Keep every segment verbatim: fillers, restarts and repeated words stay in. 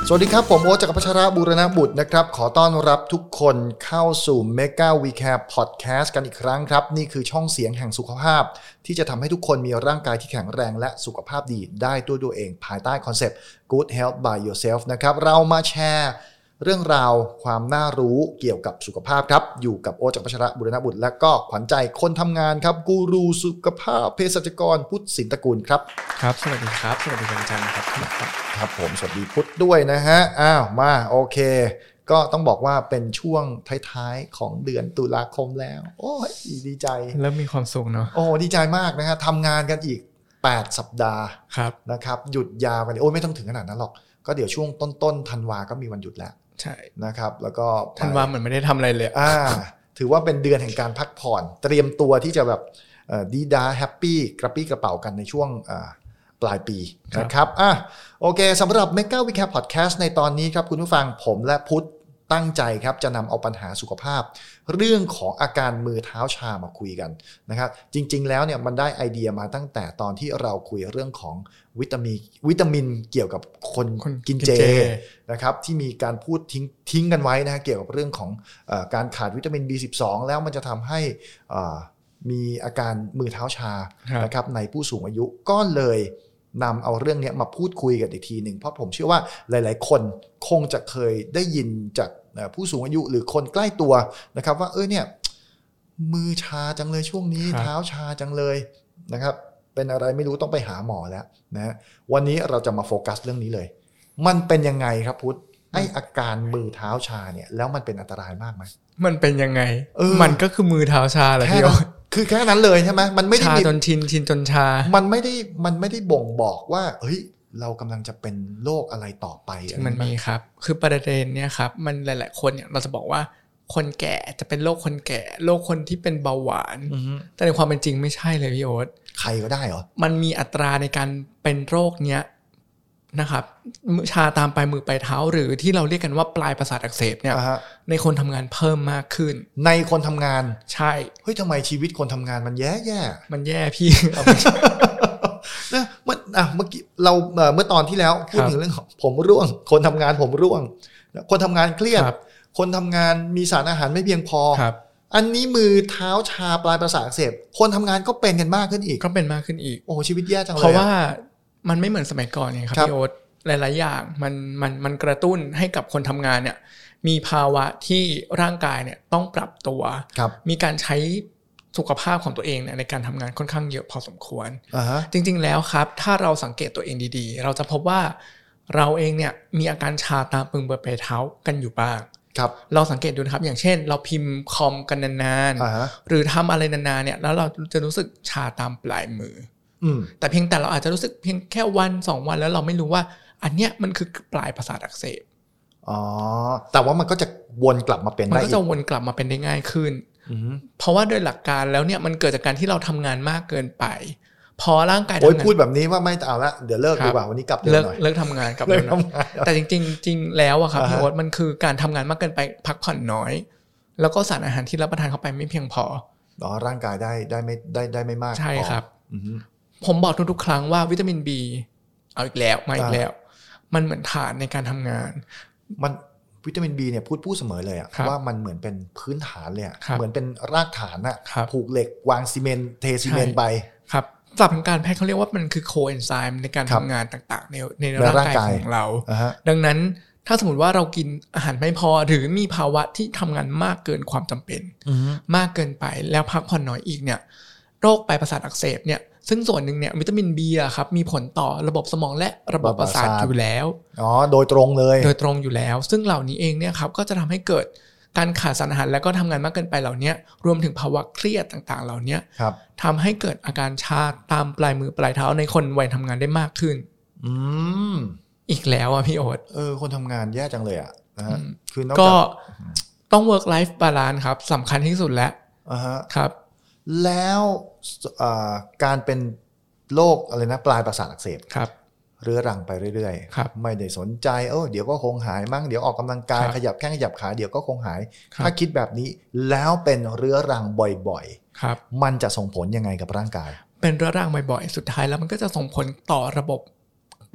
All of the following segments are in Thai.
สวัสดีครับผมโอ๊ต จักรพัชรบูรณบุตรนะครับขอต้อนรับทุกคนเข้าสู่ Mega We Care Podcast กันอีกครั้งครับนี่คือช่องเสียงแห่งสุขภาพที่จะทำให้ทุกคนมีร่างกายที่แข็งแรงและสุขภาพดีได้ด้วยตัวเองภายใต้คอนเซปต์ Good Health by Yourself นะครับเรามาแชร์เรื่องราวความน่ารู้เกี่ยวกับสุขภาพครับอยู่กับโอ๊ต จักรพัชรบูรณบุตรและก็ขวัญใจคนทำงานครับกูรูสุขภาพเภสัชกรพุทธสินตระกูลครับครับสวัสดีครับสวัสดีอาจารย์ครับครับผมสวัสดีพุทธด้วยนะฮะอ้าวมาโอเคก็ต้องบอกว่าเป็นช่วงท้ายๆของเดือนตุลาคมแล้วโอ้ยดีใจแล้วมีความสุขเนาะโอ้ดีใจมากนะฮะทำงานกันอีกแปดสัปดาห์ครับนะครับหยุดยาวกันโอ้ยไม่ต้องถึงขนาดนั้นหรอกก็เดี๋ยวช่วงต้นๆธันวาก็มีวันหยุดแล้วใช่นะครับแล้วก็ธันวาเหมือนไม่ได้ทำอะไรเลยอ่าถือว่าเป็นเดือนแห่งการพักผ่อนเตรียมตัวที่จะแบบดีดาแฮปปี้กระปี้กระเป๋ากันในช่วงปลายปีนะครับอ่ะโอเคสำหรับ Mega We Care Podcast ในตอนนี้ครับคุณผู้ฟังผมและพุทธตั้งใจครับจะนำเอาปัญหาสุขภาพเรื่องของอาการมือเท้าชามาคุยกันนะครับจริงๆแล้วเนี่ยมันได้ไอเดียมาตั้งแต่ตอนที่เราคุยเรื่องของวิตามินวิตามินเกี่ยวกับคนกินเจนะครับที่มีการพูดทิ้งทิ้งกันไว้นะเกี่ยวกับเรื่องของเอ่อการขาดวิตามิน บี สิบสอง แล้วมันจะทำให้อ่ามีอาการมือเท้าชานะครับในผู้สูงอายุก็เลยนำเอาเรื่องนี้มาพูดคุยกันอีกทีหนึ่งเพราะผมเชื่อว่าหลายๆคนคงจะเคยได้ยินจากผู้สูงอายุหรือคนใกล้ตัวนะครับว่าเออเนี่ยมือชาจังเลยช่วงนี้เท้าชาจังเลยนะครับเป็นอะไรไม่รู้ต้องไปหาหมอแล้วนะวันนี้เราจะมาโฟกัสเรื่องนี้เลยมันเป็นยังไงครับพุทธไออาการมือเท้าชาเนี่ยแล้วมันเป็นอันตรายมากไหมมันเป็นยังไงมันก็คือมือเท้าชาแหละพี่โอ๊ตคือแค่นั้นเลยใช่ไหมมันไม่ได้ชาจนชินชินจนชามันไม่ได้มันไม่ได้บ่งบอกว่าเฮ้ยเรากำลังจะเป็นโรคอะไรต่อไปมันมีครับคือประเด็นเนี่ยครับมันหลายๆคนเนี่ยเราจะบอกว่าคนแก่จะเป็นโรคคนแก่โรคคนที่เป็นเบาหวานแต่ในความเป็นจริงไม่ใช่เลยพี่โอ๊ตใครก็ได้เหรอมันมีอัตราในการเป็นโรคเนี้ยนะครับชาตามปลายมือปลายเท้าหรือที่เราเรียกกันว่าปลายประสาทอักเสบเนี่ยในคนทำงานเพิ่มมากขึ้นในคนทำงานใช่เฮ้ยทำไมชีวิตคนทำงานมันแย่แย่มันแย่พี่นะเมื่ออ่ะเมื่อกี้เราเมื่อตอนที่แล้วพูดถึงเรื่องของผมร่วงคนทำงานผมร่วงคนทำงานเครียดคนทำงานมีสารอาหารไม่เพียงพออันนี้มือเท้าชาปลายประสาทอักเสบคนทำงานก็เป็นกันมากขึ้นอีกก็เป็นมากขึ้นอีกโอ้ชีวิตแย่จังเลยเพราะว่ามันไม่เหมือนสมัยก่อนไงครับพี่โอ๊ตหลายๆอย่างมันมันมันกระตุ้นให้กับคนทำงานเนี่ยมีภาวะที่ร่างกายเนี่ยต้องปรับตัวมีการใช้สุขภาพของตัวเองเนี่ยในการทำงานค่อนข้างเยอะพอสมควร uh-huh. จริงๆแล้วครับถ้าเราสังเกตตัวเองดีๆเราจะพบว่าเราเองเนี่ยมีอาการชาตามปึงบริเวณเท้ากันอยู่บ้างเราสังเกตดูนะครับอย่างเช่นเราพิมพ์คอมกันนานๆ uh-huh. หรือทำอะไรนานๆเนี่ยแล้วเราจะรู้สึกชาตามปลายมือแต่เพียงแต่เราอาจจะรู้สึกเพียงแค่วันสองวันแล้วเราไม่รู้ว่าอันเนี้ยมันคือปลายประสาทอักเสบอ๋อแต่ว่ามันก็จะวนกลับมาเป็นได้มันก็จะวนกลับมาเป็นได้ง่ายขึ้นเพราะว่าโดยหลักการแล้วเนี่ยมันเกิดจากการที่เราทำงานมากเกินไปพอร่างกายทำงานโอ้ยพูดแบบนี้ว่าไม่เอาละเดี๋ยวเลิกดีกว่าวันนี้กลับเร็วหน่อยเลิกทำงานกลับเร็วหน่อยแต่จริงๆจริงแล้วอะครับพี่โอ๊ตมันคือการทำงานมากเกินไปพักผ่อนน้อยแล้วก็สารอาหารที่รับประทานเข้าไปไม่เพียงพออ๋อร่างกายได้ได้ไม่ได้ได้ไม่มากใช่ครับผมบอกทุกๆครั้งว่าวิตามิน B เอาอีกแล้วมาอีกแล้วมันเหมือนฐานในการทำงานมันวิตามิน B เนี่ยพูดพูดเสมอเลยอะว่ามันเหมือนเป็นพื้นฐานเลยอะเหมือนเป็นรากฐานอะผูกเหล็กวางซีเมนต์เทซีเมนต์ไปครับศัพท์ทางการแพทย์เขาเรียกว่ามันคือโคเอนไซม์ในการทำงานต่างๆในในร่างกายของเราดังนั้นถ้าสมมติว่าเรากินอาหารไม่พอหรือมีภาวะที่ทำงานมากเกินความจำเป็นมากเกินไปแล้วพักผ่อนน้อยอีกเนี่ยโรคปลายประสาทอักเสบเนี่ยซึ่งส่วนหนึ่งเนี่ยวิตามิน B อ่ะครับมีผลต่อระบบสมองและระบบประสาทอยู่แล้วอ๋อโดยตรงเลยโดยตรงอยู่แล้วซึ่งเหล่านี้เองเนี่ยครับก็จะทำให้เกิดการขาดสารอาหารแล้วก็ทำงานมากเกินไปเหล่านี้รวมถึงภาวะเครียดต่างๆเหล่านี้ทำให้เกิดอาการชาตามปลายมือปลายเท้าในคนวัยทำงานได้มากขึ้นอืมอีกแล้วอ่ะพี่โอ๊ตเออคนทำงานแย่จังเลยอ่ะนะฮะคือนอกจากก็ต้อง work life balance ครับสำคัญที่สุดแล้วอ่าฮะครับแล้วการเป็นโรคอะไรนะปลายประสาทอักเสบเรื้อรังไปเรื่อยๆไม่ได้สนใจเออเดี๋ยวก็คงหายมั้งเดี๋ยวออกกำลังกายขยับแข้งขยับขาเดี๋ยวก็คงหายถ้าคิดแบบนี้แล้วเป็นเรื้อรังบ่อยๆมันจะส่งผลยังไงกับร่างกายเป็นเรื้อรังบ่อยๆสุดท้ายแล้วมันก็จะส่งผลต่อระบบ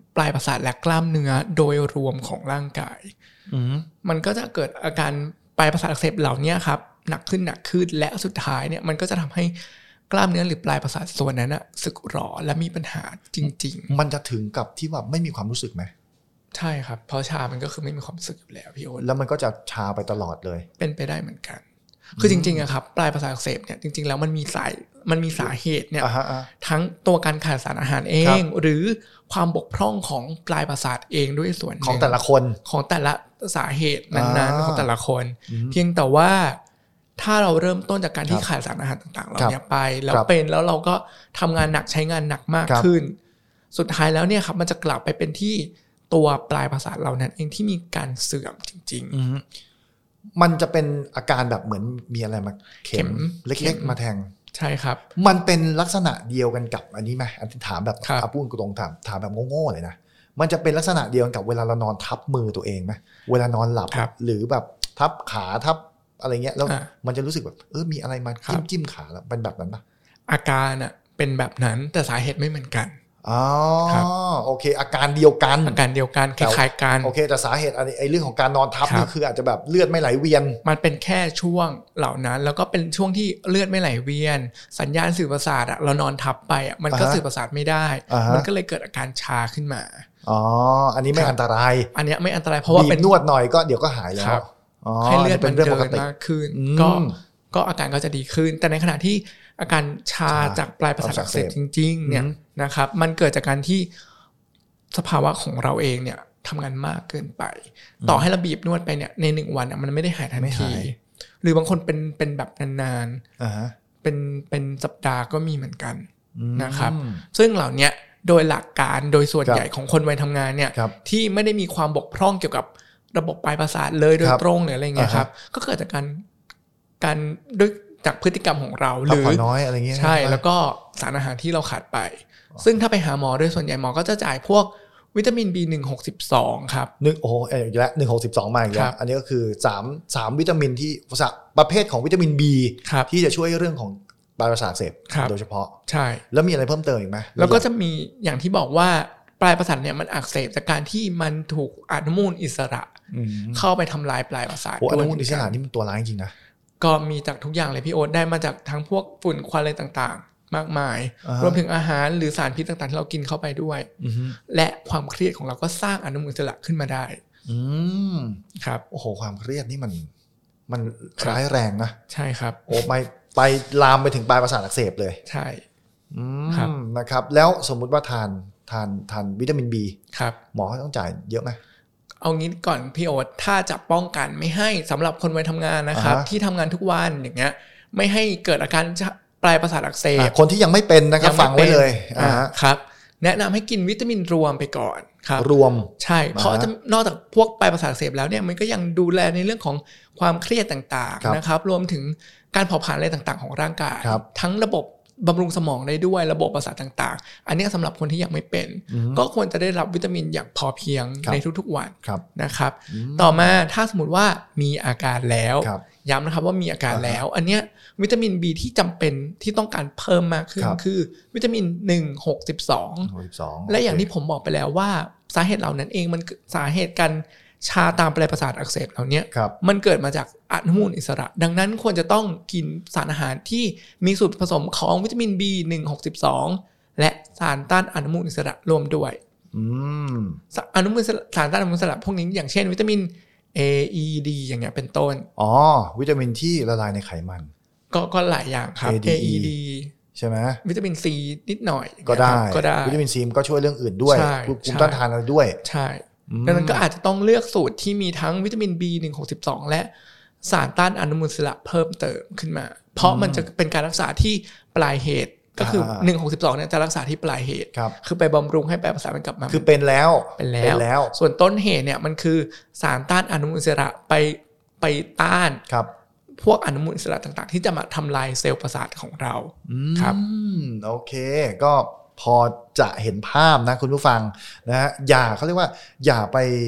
ปลายประสาทและกล้ามเนื้อโดยรวมของร่างกายมันก็จะเกิดอาการปลายประสาทอักเสบเหล่านี้ครับหนักขึ้นหนักขึ้นและสุดท้ายเนี่ยมันก็จะทำให้กล้ามเนื้อหรือปลายประสาทส่วนนั้นอะสึกหรอและมีปัญหาจริงๆมันจะถึงกับที่ว่าไม่มีความรู้สึกไหมใช่ครับเพราะชามันก็คือไม่มีความรู้สึกอยู่แล้วพี่โอ๊ตแล้วมันก็จะชาไปตลอดเลยเป็นไปได้เหมือนกันคือจริงๆอะครับปลายประสาทอักเสบเนี่ยจริงๆแล้วมันมีสายมันมีสาเหตุเนี่ยทั้งตัวการขาดสารอาหารเองหรือความบกพร่องของปลายประสาทเองด้วยส่วนของแต่ละคนของแต่ละสาเหตุนั้นๆของแต่ละคนเพียงแต่ว่าถ้าเราเริ่มต้นจากการที่ขาดสารอาหารต่างๆเราเนี่ยไปแล้วเป็นแล้วเราก็ทำงานหนักใช้งานหนักมากขึ้นสุดท้ายแล้วเนี่ยครับมันจะกลับไปเป็นที่ตัวปลายประสาทเรานั้นเองที่มีการเสื่อมจริงๆมันจะเป็นอาการแบบเหมือนมีอะไรมาเข็มเล็กๆมาแทงใช่ครับมันเป็นลักษณะเดียวกันกับอันนี้ไหมอันที่ถามแบบอาปุ้งตรงถามถามแบบโง่ๆเลยนะมันจะเป็นลักษณะเดียวกันกับเวลาเรานอนทับมือตัวเองไหมเวลานอนหลับหรือแบบทับขาทับอะไรเงี้ยแล้วมันจะรู้สึกแบบเออมีอะไรมาจิ้มจิ้มขาแล้วเป็นแบบนั้นปะอาการอ่ะเป็นแบบนั้นแต่สาเหตุไม่เหมือนกันอ๋อโอเคอาการเดียวกันอาการเดียวกันคล้ายๆกันโอเคแต่สาเหตุอันนี้ไอ้เรื่องของการนอนทับนี่คืออาจจะแบบเลือดไม่ไหลเวียนมันเป็นแค่ช่วงเหล่านั้นแล้วก็เป็นช่วงที่เลือดไม่ไหลเวียนสัญญาณสื่อประสาทอ่ะเรานอนทับไปอ่ะมันก็สื่อประสาทไม่ได้มันก็เลยเกิดอาการชาขึ้นมาอ๋ออันนี้ไม่อันตรายอันนี้ไม่อันตรายเพราะว่าเป็นนวดหน่อยก็เดี๋ยวก็หายแล้วให้เลือดมันเดินมากขึ้นก็ก็อาการก็จะดีขึ้นแต่ในขณะที่อาการชาจากปลายประสาทอักเสบจริงๆเนี่ยนะครับมันเกิดจากการที่สภาวะของเราเองเนี่ยทำงานมากเกินไปต่อให้เราบีบนวดไปเนี่ยในหนึ่งวันมันไม่ได้หายทันทีหรือบางคนเป็นเป็นแบบนานๆเป็นเป็นสัปดาห์ก็มีเหมือนกันนะครับซึ่งเหล่านี้โดยหลักการโดยส่วนใหญ่ของคนวัยทำงานเนี่ยที่ไม่ได้มีความบกพร่องเกี่ยวกับระบบปลายประสาทเลยโดยตรงหรืออะไรเงี้ยครับก็เกิดจากการการด้วยจากพฤติกรรมของเราหรือน้อยอะไรเงี้ยใช่แล้วก็สารอาหารที่เราขาดไปซึ่งถ้าไปหาหมอโดยส่วนใหญ่หมอก็จะจ่ายพวกวิตามิน บี หนึ่งหกสอง ครับนึกโอ้โหอีกแล้วหนึ่งหกสองมาอีกแล้วอันนี้ก็คือสามสามวิตามินที่ประเภทของวิตามิน B ที่จะช่วยเรื่องของปลายประสาทอักเสบโดยเฉพาะใช่แล้วมีอะไรเพิ่มเติมอีกไหมแล้วก็จะมีอย่างที่บอกว่าปลายประสาทเนี่ยมันอักเสบจากการที่มันถูกอนุมูลอิสระเข้าไปทำลายปลายประสาทอนุมูลอิสระนี่มันตัวร้ายจริงนะก็มีจากทุกอย่างเลยพี่โอ๊ตได้มาจากทั้งพวกฝุ่นควันอะไรต่างๆมากมายรวมถึงอาหารหรือสารพิษต่างๆที่เรากินเข้าไปด้วยและความเครียดของเราก็สร้างอนุมูลอิสระขึ้นมาได้ครับโอ้โหความเครียดนี่มันมันร้ายแรงนะใช่ครับโอ้ไปไปลามไปถึงปลายประสาทอักเสบเลยใช่ครับนะครับแล้วสมมุติว่าทานทานทานวิตามิน B ครับหมอต้องจ่ายเยอะไหมเอางี้ก่อนพี่โอ๊ตถ้าจะป้องกันไม่ให้สำหรับคนวัยทำงานนะครับที่ทำงานทุกวันอย่างเงี้ยไม่ให้เกิดอาการปลายประสาทอักเสบคนที่ยังไม่เป็นนะครับฟังไว้เลยครับแนะนำให้กินวิตามินรวมไปก่อนครับรวมใช่เพราะจะนอกจากพวกปลายประสาทอักเสบแล้วเนี่ยมันก็ยังดูแลในเรื่องของความเครียดต่างๆนะครับรวมถึงการเผาผลาญอะไรต่างๆของร่างกายทั้งระบบบำรุงสมองได้ด้วยระบบประสาทต่างๆอันนี้สำหรับคนที่ยังไม่เป็นก็ควรจะได้รับวิตามินอย่างพอเพียงในทุกๆวันนะครับต่อมาถ้าสมมติว่ามีอาการแล้วย้ำนะครับว่ามีอาการแล้วอันเนี้ยวิตามิน B ที่จำเป็นที่ต้องการเพิ่มมากขึ้นคือวิตามินหนึ่ง หก สิบสองและอย่างที่ผมบอกไปแล้วว่าสาเหตุเหล่านั้นเองมันสาเหตุการชาตามปลายประสาทอักเสบเหล่านี้มันเกิดมาจากอนุมูลอิสระดังนั้นควรจะต้องกินสารอาหารที่มีส่วนผสมของวิตามิน บี หนึ่ง หก สิบสองและสารต้านอนุมูลอิสระรวมด้วยอนุมูลสารต้านอนุมูลอิสระพวกนี้อย่างเช่นวิตามิน A E D อย่างเงี้ยเป็นต้นอ๋อวิตามินที่ละลายในไขมันก็ก็หลายอย่างครับ A E D ใช่ไหมวิตามิน C นิดหน่อยก็ได้ก็ได้วิตามิน C ก็ช่วยเรื่องอื่นด้วยภูมิต้านทานอะไรด้วยใช่ดังนั้นก็อาจจะต้องเลือกสูตรที่มีทั้งวิตามิน บี หนึ่ง หก สิบสอง และสารต้านอนุมูลอิสระเพิ่มเติมขึ้นมาเพราะมันจะเป็นการรักษาที่ปลายเหตุก็คือหนึ่ง หก สิบสองเนี่ยจะรักษาที่ปลายเหตุคือไปบำรุงให้ปลายประสาทมันกลับมาคือเป็นแล้วเป็นแล้วส่วนต้นเหตุเนี่ยมันคือสารต้านอนุมูลอิสระไปไปต้านพวกอนุมูลอิสระต่างๆที่จะมาทำลายเซลล์ประสาทของเราครับโอเคก็พอจะเห็นภาพนะคุณผู้ฟังนะฮะอย่าเขาเรียกว่าอย่าไป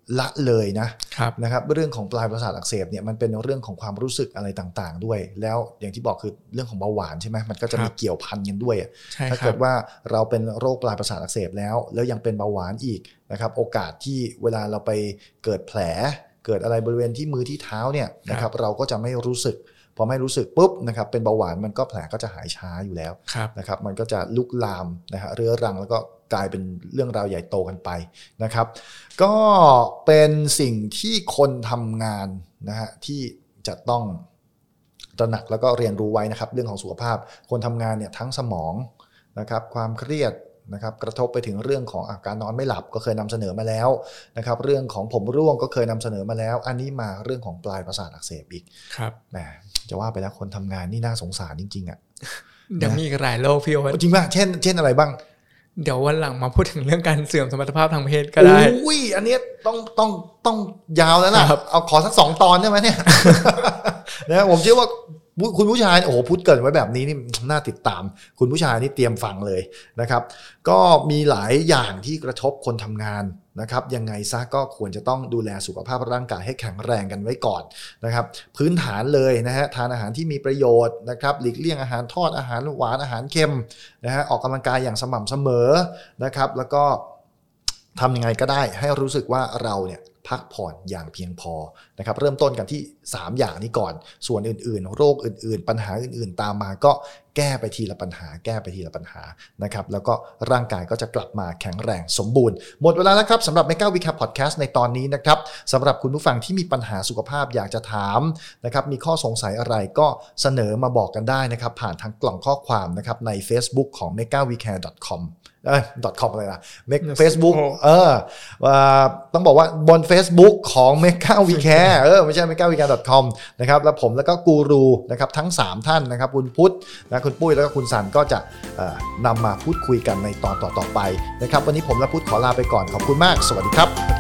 ละเลยนะนะครับเรื่องของปลายประสาทอักเสบเนี่ยมันเป็นเรื่องของความรู้สึกอะไรต่างๆด้วยแล้วอย่างที่บอกคือเรื่องของเบาหวานใช่ไหมมันก็จะมีเกี่ยวพันกันด้วยถ้าเกิดว่าเราเป็นโรคปลายประสาทอักเสบแล้วแล้วยังเป็นเบาหวานอีกนะครับโอกาสที่เวลาเราไปเกิดแผลเกิดอะไรบริเวณที่มือที่เท้าเนี่ยนะครับเราก็จะไม่รู้สึกพอไม่รู้สึกปุ๊บนะครับเป็นเบาหวานมันก็แผลก็จะหายช้าอยู่แล้วนะครับมันก็จะลุกลามนะฮะเรื้อรังแล้วก็กลายเป็นเรื่องราวใหญ่โตกันไปนะครับก็เป็นสิ่งที่คนทำงานนะฮะที่จะต้องตระหนักแล้วก็เรียนรู้ไว้นะครับเรื่องของสุขภาพคนทำงานเนี่ยทั้งสมองนะครับความเครียดนะครับกระทบไปถึงเรื่องของอาการนอนไม่หลับก็เคยนำเสนอมาแล้วนะครับเรื่องของผมร่วงก็เคยนำเสนอมาแล้วอันนี้มาเรื่องของปลายประสาทอักเสบอีกครับแหมจะว่าไปแล้วคนทำงานนี่น่าสงสารจริงๆอ่ะเดี๋ยวมีอีกหลายโรคพี่โอ๊ตจริงป่ะเช่นเช่นอะไรบ้างเดี๋ยววันหลังมาพูดถึงเรื่องการเสื่อมสมรรถภาพทางเพศก็ได้อุ้ยอันนี้ต้องต้องต้องยาวแล้วล่ะเอาขอสักสองตอนได้ไหมเนี่ยนะผมเชื่อว่าคุณผู้ชายโอ้โหพูดเกิดไว้แบบนี้นี่น่าติดตามคุณผู้ชายนี่เตรียมฟังเลยนะครับก็มีหลายอย่างที่กระทบคนทำงานนะครับยังไงซะก็ควรจะต้องดูแลสุขภาพร่างกายให้แข็งแรงกันไว้ก่อนนะครับพื้นฐานเลยนะฮะทานอาหารที่มีประโยชน์นะครับหลีกเลี่ยงอาหารทอดอาหารหวานอาหารเค็มนะฮะออกกำลังกายอย่างสม่ำเสมอนะครับแล้วก็ทำยังไงก็ได้ให้รู้สึกว่าเราเนี่ยพักผ่อนอย่างเพียงพอนะครับเริ่มต้นกันที่สามอย่างนี้ก่อนส่วนอื่นๆโรคอื่นๆปัญหาอื่นๆตามมาก็แก้ไปทีละปัญหาแก้ไปทีละปัญหานะครับแล้วก็ร่างกายก็จะกลับมาแข็งแรงสมบูรณ์หมดเวลาแล้วครับสำหรับ Mega Recap Podcast ในตอนนี้นะครับสำหรับคุณผู้ฟังที่มีปัญหาสุขภาพอยากจะถามนะครับมีข้อสงสัยอะไรก็เสนอมาบอกกันได้นะครับผ่านทางกล่องข้อความนะครับใน Facebook ของ เมกาวีแคร์ ดอท คอมเอ้ย .com อะไรนะเมก Facebook เออต้องบอกว่าบน Facebook ของ Mega Recap เออไม่ใช่ เมกาวีแคร์ ดอท คอม นะครับแล้วผมแล้วก็กูรูนะครับทั้งสามท่านนะครับคุณพุทธนะคุณปุ้ยแล้วก็คุณสันก็จะนำมาพูดคุยกันในตอนต่อๆไปนะครับวันนี้ผมและพุทธขอลาไปก่อนขอบคุณมากสวัสดีครับ